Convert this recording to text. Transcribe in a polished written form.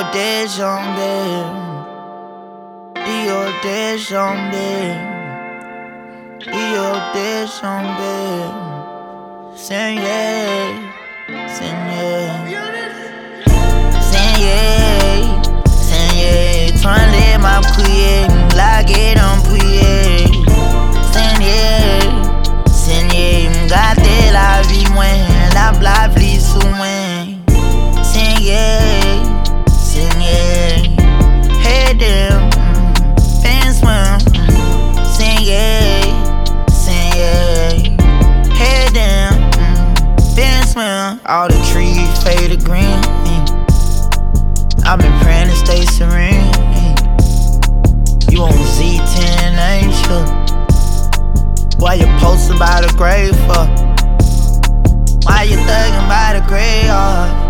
déjambé, Dio déjambé, Dio déjambé. Seigneur, Seigneur, Seigneur, Seigneur, tendez ma prière, laguez dans prière. Seigneur, Seigneur, gâtez la vie moins, la vie sous moi. Seigneur, Seigneur, aide pense-moi. Seigneur, Seigneur, aide pense-moi. All the trees fade to green. I've been praying to stay serene. You on Z10 angel. Why you posting by the grave for? Why you thugging by the graveyard?